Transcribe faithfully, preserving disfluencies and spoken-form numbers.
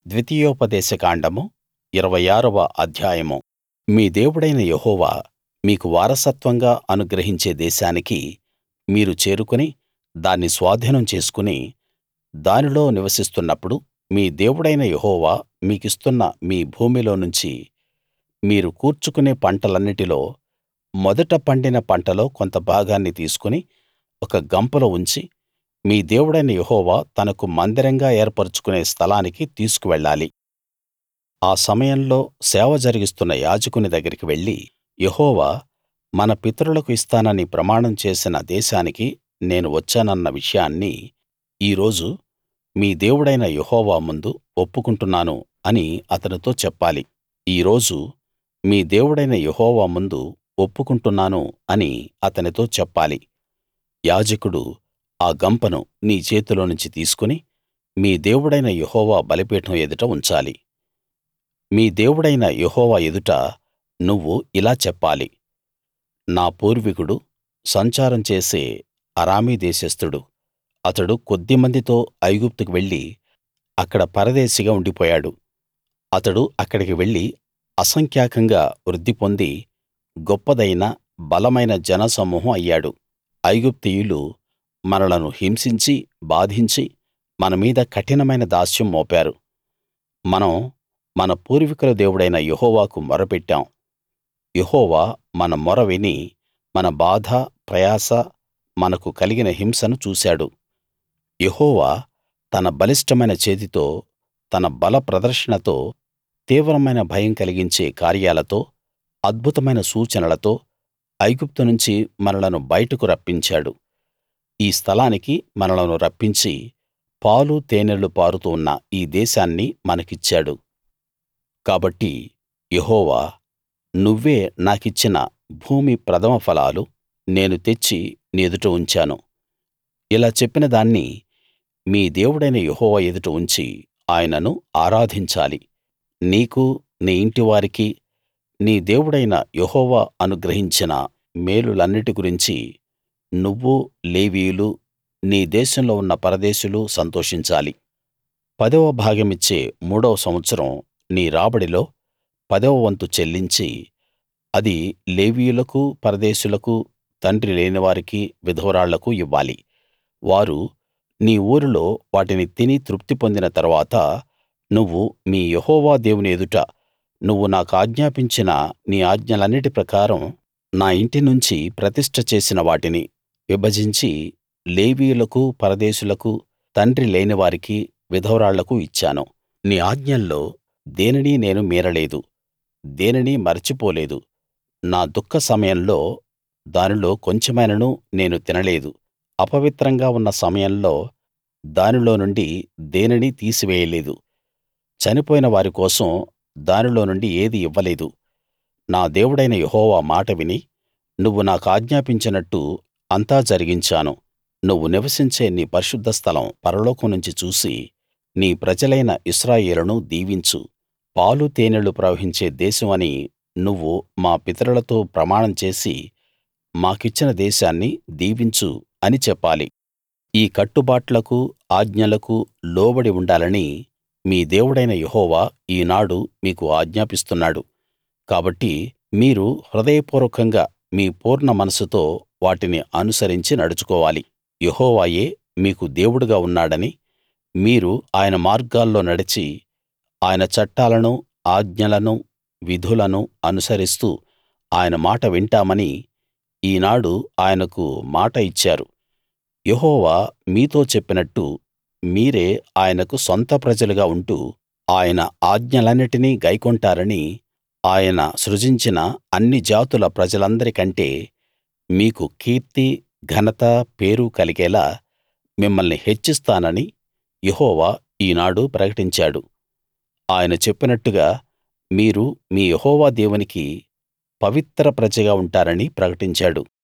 ద్వితీయోపదేశ కాండము ఇరవై ఆరవ అధ్యాయము మీ దేవుడైన యెహోవా మీకు వారసత్వంగా అనుగ్రహించే దేశానికి మీరు చేరుకుని దాన్ని స్వాధీనం చేసుకుని దానిలో నివసిస్తున్నప్పుడు మీ దేవుడైన యెహోవా మీకిస్తున్న మీ భూమిలోనుంచి మీరు కూర్చుకునే పంటలన్నిటిలో మొదట పండిన పంటలో కొంత భాగాన్ని తీసుకుని ఒక గంపలో ఉంచి మీ దేవుడైన యెహోవా తనకు మందిరంగా ఏర్పరచుకునే స్థలానికి తీసుకువెళ్ళాలి ఆ సమయంలో సేవ జరిగిస్తున్న యాజకుని దగ్గరికి వెళ్లి యెహోవా మన పితరులకు ఇస్తానని ప్రమాణం చేసిన దేశానికి నేను వచ్చానన్న విషయాన్ని ఈ రోజు మీ దేవుడైన యెహోవా ముందు ఒప్పుకుంటున్నాను అని అతనితో చెప్పాలి ఈ రోజు మీ దేవుడైన యెహోవా ముందు ఒప్పుకుంటున్నాను అని అతనితో చెప్పాలి యాజకుడు ఆ గంపను నీ చేతిలోనుంచి తీసుకుని మీ దేవుడైన యెహోవా బలిపీఠం ఎదుట ఉంచాలి మీ దేవుడైన యెహోవా ఎదుట నువ్వు ఇలా చెప్పాలి నా పూర్వీకుడు సంచారం చేసే అరామీ దేశస్థుడు అతడు కొద్దిమందితో ఐగుప్తుకు వెళ్లి అక్కడ పరదేశిగా ఉండిపోయాడు అతడు అక్కడికి వెళ్లి అసంఖ్యాకంగా వృద్ధి పొంది గొప్పదైన బలమైన జనసమూహం అయ్యాడు ఐగుప్తీయులు మనలను హింసించి బాధించి మన మీద కఠినమైన దాస్యం మోపారు మనం మన పూర్వీకుల దేవుడైన యెహోవాకు మొరపెట్టాం యెహోవా మన మొర విని మన బాధ ప్రయాస మనకు కలిగిన హింసను చూశాడు యెహోవా తన బలిష్టమైన చేతితో తన బల ప్రదర్శనతో తీవ్రమైన భయం కలిగించే కార్యాలతో అద్భుతమైన సూచనలతో ఐగుప్తు నుంచి మనలను బయటకు రప్పించాడు ఈ స్థలానికి మనలను రప్పించి పాలు తేనెలు పారుతూ ఉన్న ఈ దేశాన్ని మనకిచ్చాడు కాబట్టి యెహోవా నువ్వే నాకిచ్చిన భూమి ప్రథమ ఫలాలు నేను తెచ్చి నీ ఎదుట ఉంచాను ఇలా చెప్పిన దాన్ని మీ దేవుడైన యెహోవా ఎదుట ఉంచి ఆయనను ఆరాధించాలి నీకూ నీ ఇంటివారికీ నీ దేవుడైన యెహోవా అనుగ్రహించిన మేలులన్నిటి గురించి నువ్వూ లేవీయులూ నీ దేశంలో ఉన్న పరదేశులూ సంతోషించాలి పదవ భాగమిచ్చే మూడవ సంవత్సరం నీ రాబడిలో పదవ వంతు చెల్లించి అది లేవీయులకూ పరదేశులకూ తండ్రి లేనివారికీ విధవరాళ్లకూ ఇవ్వాలి వారు నీ ఊరిలో వాటిని తిని తృప్తి పొందిన తరువాత నువ్వు మీ యెహోవా దేవుని ఎదుట నువ్వు నాకాజ్ఞాపించిన నీ ఆజ్ఞలన్నిటి ప్రకారం నా ఇంటి నుంచి ప్రతిష్ఠ చేసిన వాటిని విభజించి లేవీయులకూ పరదేశులకూ తండ్రి లేనివారికీ విధవరాళ్లకూ ఇచ్చాను నీ ఆజ్ఞల్లో దేనినీ నేను మీరలేదు దేనినీ మరచిపోలేదు నా దుఃఖ సమయంలో దానిలో కొంచెమైనను నేను తినలేదు అపవిత్రంగా ఉన్న సమయంలో దానిలో నుండి దేనినీ తీసివేయలేదు చనిపోయిన వారి కోసం దానిలో నుండి ఏదీ ఇవ్వలేదు నా దేవుడైన యెహోవా మాట విని నువ్వు నాకాజ్ఞాపించినట్టు అంతా జరిగించాను నువ్వు నివసించే నీ పరిశుద్ధ స్థలం పరలోకం నుంచి చూసి నీ ప్రజలైన ఇశ్రాయేలును దీవించు పాలు తేనెలు ప్రవహించే దేశం అని నువ్వు మా పితరులతో ప్రమాణం చేసి మాకిచ్చిన దేశాన్ని దీవించు అని చెప్పాలి ఈ కట్టుబాట్లకు ఆజ్ఞలకు లోబడి ఉండాలని మీ దేవుడైన యెహోవా ఈనాడు మీకు ఆజ్ఞాపిస్తున్నాడు కాబట్టి మీరు హృదయపూర్వకంగా మీ పూర్ణ మనస్సుతో వాటిని అనుసరించి నడుచుకోవాలి యెహోవాయే మీకు దేవుడుగా ఉన్నాడని మీరు ఆయన మార్గాల్లో నడిచి ఆయన చట్టాలను ఆజ్ఞలను విధులను అనుసరిస్తూ ఆయన మాట వింటామని ఈనాడు ఆయనకు మాట ఇచ్చారు యెహోవా మీతో చెప్పినట్టు మీరే ఆయనకు సొంత ప్రజలుగా ఉంటూ ఆయన ఆజ్ఞలన్నిటినీ గైకొంటారని ఆయన సృజించిన అన్ని జాతుల ప్రజలందరి కంటే మీకు కీర్తి ఘనత పేరు కలిగేలా మిమ్మల్ని హెచ్చిస్తానని యెహోవా ఈనాడు ప్రకటించాడు ఆయన చెప్పినట్టుగా మీరు మీ యెహోవా దేవునికి పవిత్ర ప్రజగా ఉంటారని ప్రకటించాడు